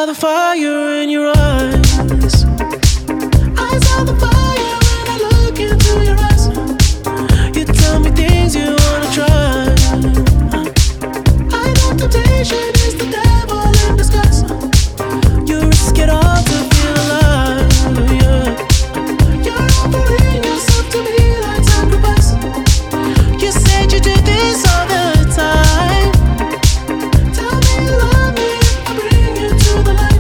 saw the fire in your eyes. I saw the fire when I look into your eyes. You tell me things you wanna try. I know temptation is the devil in disguise. You risk it all to feel alive, yeah. You're offering yourself to me like sacrifice. You said you do this all the time. Tell me you love me if I bring you to the light.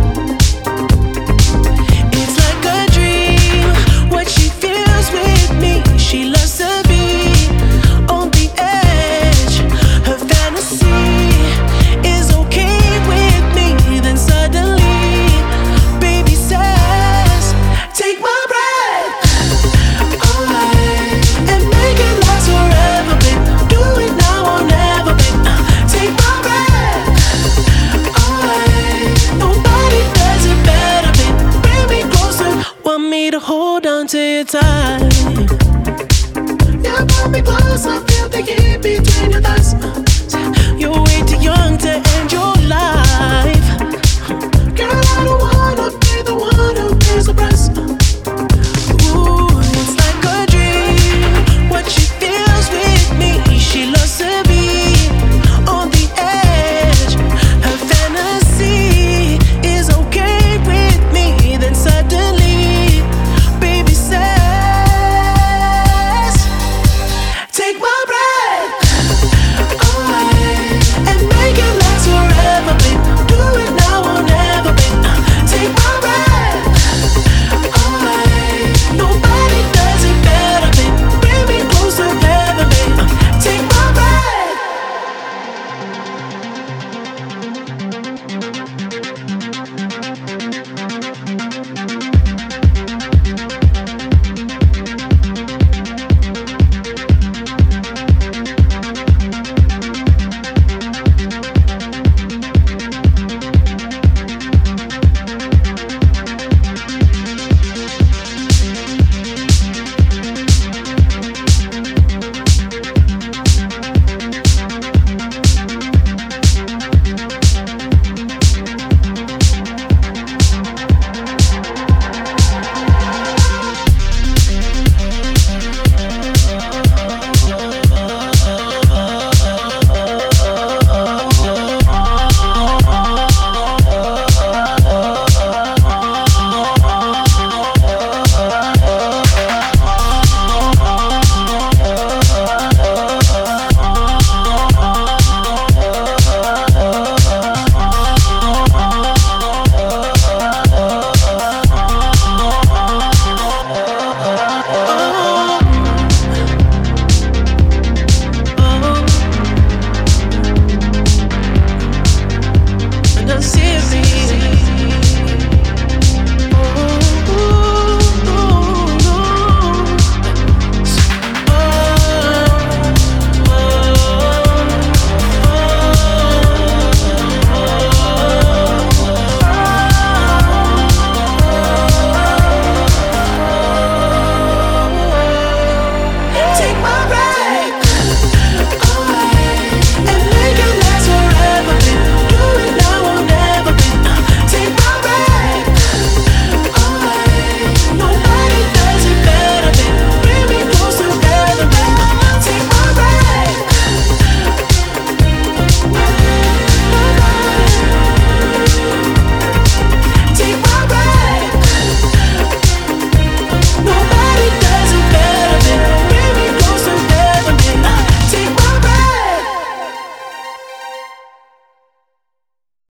It's like a dream, what she feels with me. She loves to be on the edge. Her fantasy is okay with me. Then suddenly, baby says, take my breath away and make it last forever, babe. Do it now or never, babe. Take my breath away. Nobody does it better, babe. Bring me closer, want me to hold on to you tight. Yeah, pull me close, I feel the heat between your thighs. You're way too young to end your life.